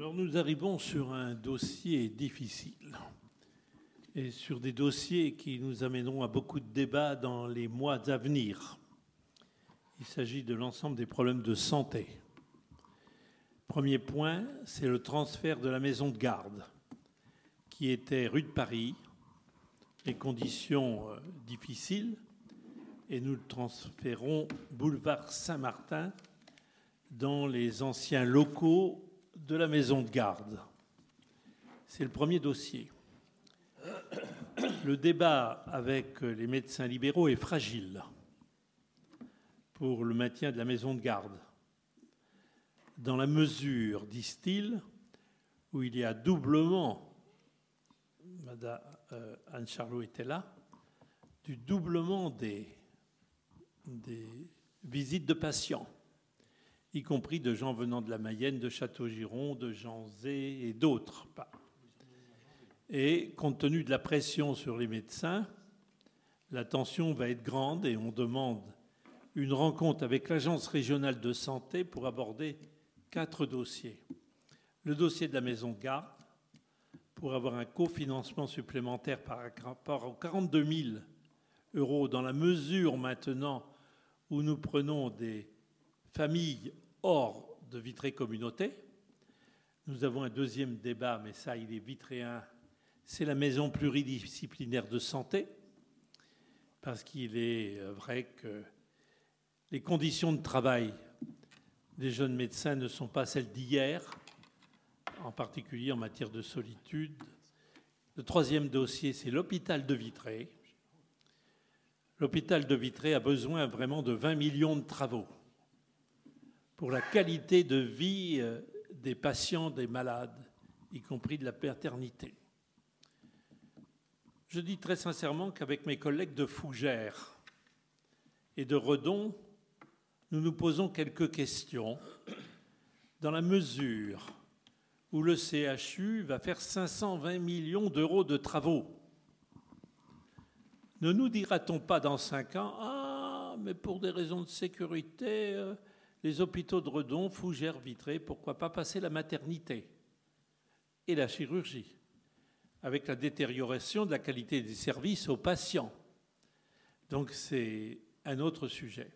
Alors nous arrivons sur un dossier difficile et sur des dossiers qui nous amèneront à beaucoup de débats dans les mois à venir. Il s'agit de l'ensemble des problèmes de santé. Premier point, c'est le transfert de la maison de garde qui était rue de Paris, les conditions difficiles, et nous le transférons boulevard Saint-Martin dans les anciens locaux de la maison de garde. C'est le premier dossier. Le débat avec les médecins libéraux est fragile pour le maintien de la maison de garde, dans la mesure, disent-ils, où il y a doublement, Madame Anne Charlot était là, du doublement des visites de patients, y compris de gens venant de la Mayenne, de Château-Giron, de Janzé et d'autres. Et compte tenu de la pression sur les médecins, la tension va être grande et on demande une rencontre avec l'Agence régionale de santé pour aborder 4 dossiers. Le dossier de la maison de garde, pour avoir un cofinancement supplémentaire par rapport aux 42 000 € dans la mesure maintenant où nous prenons des familles hors de Vitré Communauté. Nous avons un deuxième débat, mais ça, il est vitréen. C'est la maison pluridisciplinaire de santé, parce qu'il est vrai que les conditions de travail des jeunes médecins ne sont pas celles d'hier, en particulier en matière de solitude. Le troisième dossier, c'est l'hôpital de Vitré. L'hôpital de Vitré a besoin vraiment de 20 millions de travaux pour la qualité de vie des patients, des malades, y compris de la paternité. Je dis très sincèrement qu'avec mes collègues de Fougères et de Redon, nous nous posons quelques questions dans la mesure où le CHU va faire 520 millions d'euros de travaux. Ne nous dira-t-on pas dans 5 ans « Ah, mais pour des raisons de sécurité, les hôpitaux de Redon, Fougères, Vitré, pourquoi pas passer la maternité et la chirurgie ?» avec la détérioration de la qualité des services aux patients. Donc c'est un autre sujet.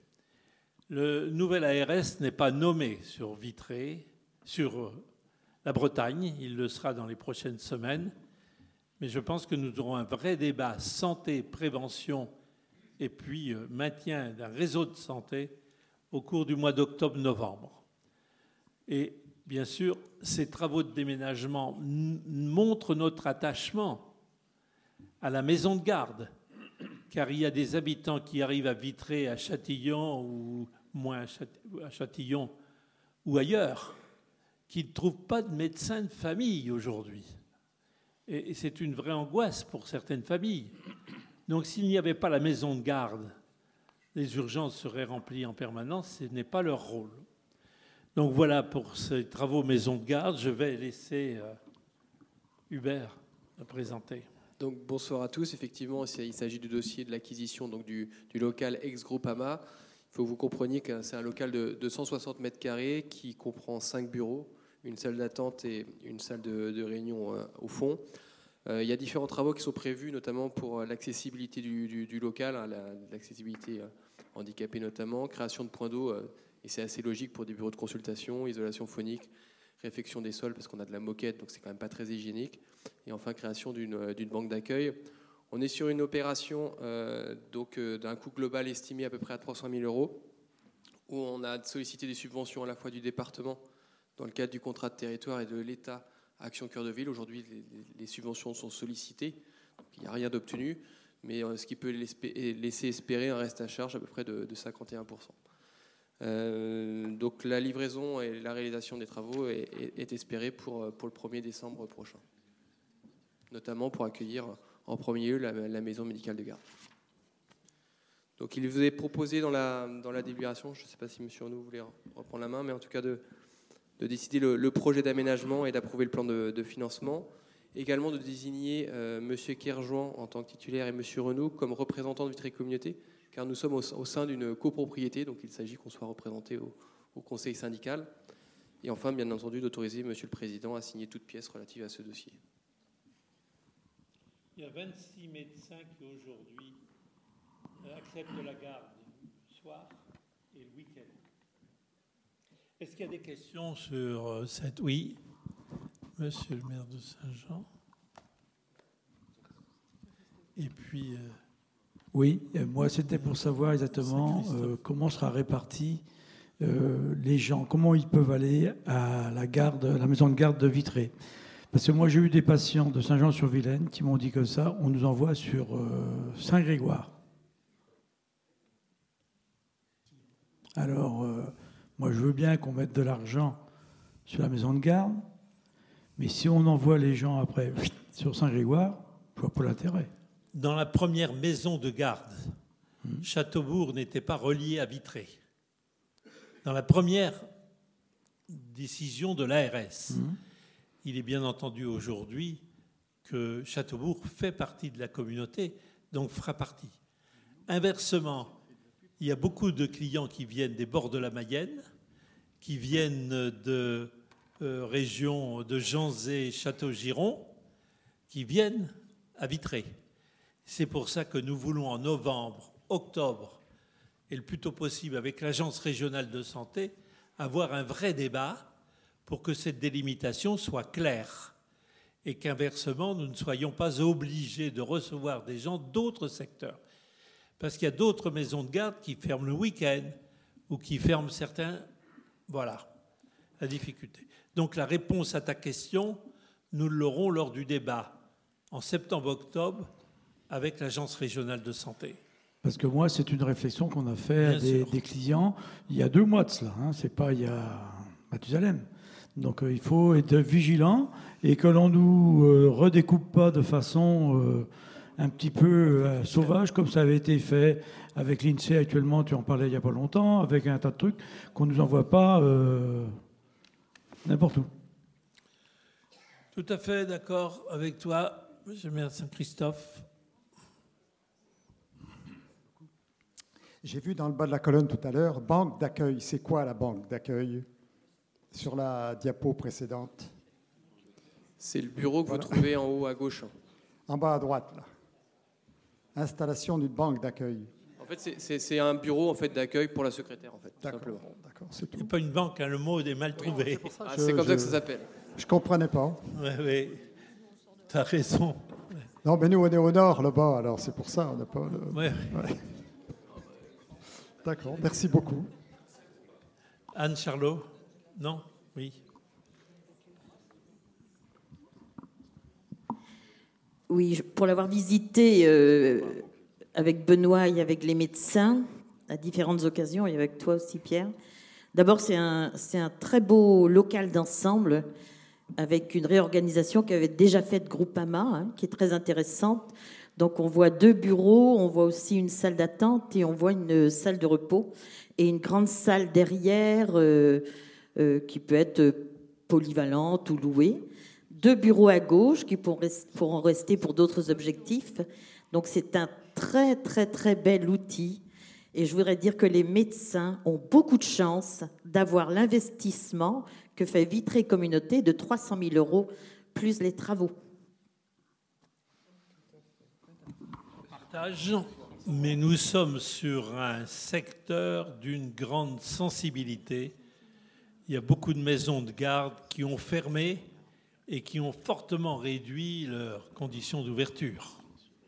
Le nouvel ARS n'est pas nommé sur Vitré, sur la Bretagne, il le sera dans les prochaines semaines, mais je pense que nous aurons un vrai débat santé, prévention et puis maintien d'un réseau de santé au cours du mois d'octobre-novembre. Et bien sûr, ces travaux de déménagement montrent notre attachement à la maison de garde, car il y a des habitants qui arrivent à Vitré, à Châtillon, ou moins à Châtillon, ou ailleurs, qui ne trouvent pas de médecin de famille aujourd'hui. Et c'est une vraie angoisse pour certaines familles. Donc s'il n'y avait pas la maison de garde, les urgences seraient remplies en permanence, ce n'est pas leur rôle. Donc voilà pour ces travaux maison de garde. Je vais laisser Hubert le présenter. Donc bonsoir à tous. Effectivement, il s'agit du dossier de l'acquisition donc, du local ex-Groupama. Il faut que vous compreniez que c'est un local de 160 mètres carrés qui comprend 5 bureaux, une salle d'attente et une salle de réunion au fond. Il y a différents travaux qui sont prévus, notamment pour l'accessibilité du local, l'accessibilité handicapée notamment, création de points d'eau. Et c'est assez logique pour des bureaux de consultation, isolation phonique, réfection des sols, parce qu'on a de la moquette, donc c'est quand même pas très hygiénique. Et enfin, création d'une banque d'accueil. On est sur une opération d'un coût global estimé à peu près à 300 000 €, où on a sollicité des subventions à la fois du département, dans le cadre du contrat de territoire, et de l'État, Action Cœur de Ville. Aujourd'hui, les subventions sont sollicitées, donc il n'y a rien d'obtenu, mais ce qui peut laisser espérer un reste à charge à peu près de 51%. Donc la livraison et la réalisation des travaux est espérée pour le 1er décembre prochain, notamment pour accueillir en premier lieu la maison médicale de garde. Donc il vous est proposé dans la délibération, je ne sais pas si M. Renaud voulait reprendre la main, mais en tout cas de décider le projet d'aménagement et d'approuver le plan de financement. Également de désigner M. Kerjouan en tant que titulaire et M. Renaud comme représentants de Vitré Communauté, car nous sommes au sein d'une copropriété, donc il s'agit qu'on soit représenté au conseil syndical. Et enfin, bien entendu, d'autoriser Monsieur le Président à signer toute pièce relative à ce dossier. Il y a 26 médecins qui aujourd'hui acceptent la garde le soir et le week-end. Est-ce qu'il y a des questions sur cette... Oui, Monsieur le maire de Saint-Jean. Et puis... Oui, moi c'était pour savoir exactement comment sera réparti les gens, comment ils peuvent aller à la maison de garde de Vitré. Parce que moi j'ai eu des patients de Saint-Jean-sur-Vilaine qui m'ont dit que ça, on nous envoie sur Saint-Grégoire. Alors, moi je veux bien qu'on mette de l'argent sur la maison de garde, mais si on envoie les gens après sur Saint-Grégoire, je vois pas l'intérêt. Dans la première maison de garde, Châteaubourg n'était pas relié à Vitré. Dans la première décision de l'ARS, il est bien entendu aujourd'hui que Châteaubourg fait partie de la communauté, donc fera partie. Inversement, il y a beaucoup de clients qui viennent des bords de la Mayenne, qui viennent de régions de Janzé, Château-Giron, qui viennent à Vitré. C'est pour ça que nous voulons en novembre, octobre, et le plus tôt possible avec l'Agence régionale de santé, avoir un vrai débat pour que cette délimitation soit claire et qu'inversement, nous ne soyons pas obligés de recevoir des gens d'autres secteurs. Parce qu'il y a d'autres maisons de garde qui ferment le week-end ou qui ferment certains... Voilà, la difficulté. Donc la réponse à ta question, nous l'aurons lors du débat en septembre-octobre avec l'Agence régionale de santé. Parce que moi, c'est une réflexion qu'on a fait à des clients il y a 2 mois de cela. C'est pas il y a Mathusalem. Donc il faut être vigilant et que l'on nous redécoupe pas de façon un petit peu sauvage, comme ça avait été fait avec l'INSEE actuellement, tu en parlais il n'y a pas longtemps, avec un tas de trucs, qu'on ne nous envoie pas n'importe où. Tout à fait d'accord avec toi, monsieur le maire de Saint-Christophe. J'ai vu dans le bas de la colonne tout à l'heure, banque d'accueil. C'est quoi la banque d'accueil sur la diapo précédente? C'est le bureau que vous trouvez en haut à gauche. En bas à droite, là. Installation d'une banque d'accueil. En fait, c'est un bureau en fait, d'accueil pour la secrétaire, en fait, tout simplement. D'accord, c'est tout. C'est pas une banque, hein, le mot est mal trouvé. Oui, c'est comme ça que ça s'appelle. Je ne comprenais pas. Oui, tu as raison. Non, mais nous, on est au nord, là-bas, alors c'est pour ça, on n'a pas... Ouais. D'accord, merci beaucoup. Anne Charlot? Non? Oui. Oui, pour l'avoir visité avec Benoît et avec les médecins à différentes occasions, et avec toi aussi, Pierre. D'abord, c'est un très beau local d'ensemble avec une réorganisation qu'avait déjà faite Groupama, qui est très intéressante. Donc, on voit 2 bureaux, on voit aussi une salle d'attente et on voit une salle de repos et une grande salle derrière qui peut être polyvalente ou louée. 2 bureaux à gauche qui pourront rester pour d'autres objectifs. Donc, c'est un très, très, très bel outil. Et je voudrais dire que les médecins ont beaucoup de chance d'avoir l'investissement que fait Vitré Communauté de 300 000 € plus les travaux. Mais nous sommes sur un secteur d'une grande sensibilité. Il y a beaucoup de maisons de garde qui ont fermé et qui ont fortement réduit leurs conditions d'ouverture.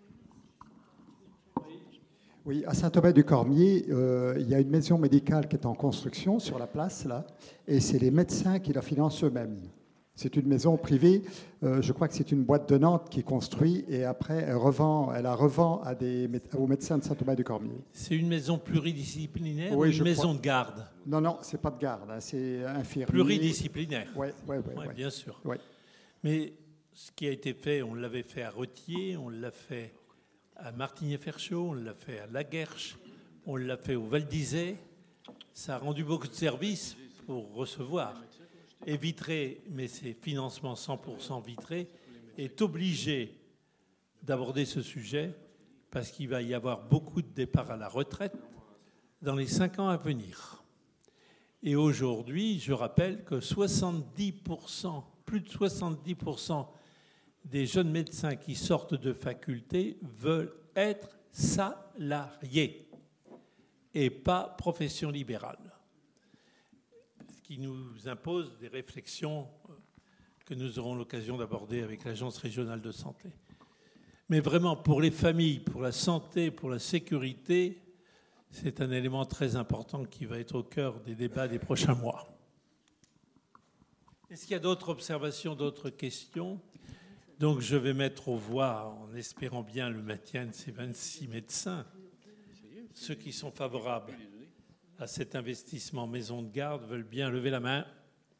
Oui, à Saint-Thomas-du-Cormier, il y a une maison médicale qui est en construction sur la place, là, et c'est les médecins qui la financent eux-mêmes. C'est une maison privée, je crois que c'est une boîte de Nantes qui construit et après elle la revend aux médecins de Saint-Thomas-du-Cormier. C'est une maison pluridisciplinaire oui, ou une maison de garde? Non, c'est pas de garde, hein, c'est infirmier. Pluridisciplinaire. Oui, bien sûr. Ouais. Mais ce qui a été fait, on l'avait fait à Retier, on l'a fait à Martigny-Ferchaud, on l'a fait à Laguerche, on l'a fait au Val d'Isère. Ça a rendu beaucoup de services pour recevoir. Et Vitré, mais c'est financement 100% Vitré, est obligé d'aborder ce sujet parce qu'il va y avoir beaucoup de départs à la retraite dans les 5 ans à venir. Et aujourd'hui, je rappelle que 70%, plus de 70% des jeunes médecins qui sortent de faculté veulent être salariés et pas profession libérale. Ce qui nous impose des réflexions que nous aurons l'occasion d'aborder avec l'Agence régionale de santé. Mais vraiment, pour les familles, pour la santé, pour la sécurité, c'est un élément très important qui va être au cœur des débats des prochains mois. Est-ce qu'il y a d'autres observations, d'autres questions ? Donc je vais mettre aux voix, en espérant bien le maintien de ces 26 médecins. Ceux qui sont favorables à cet investissement maison de garde veulent bien lever la main.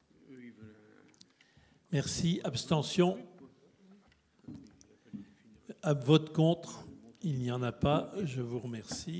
Merci. Abstention ? Vote contre ? Il n'y en a pas. Je vous remercie.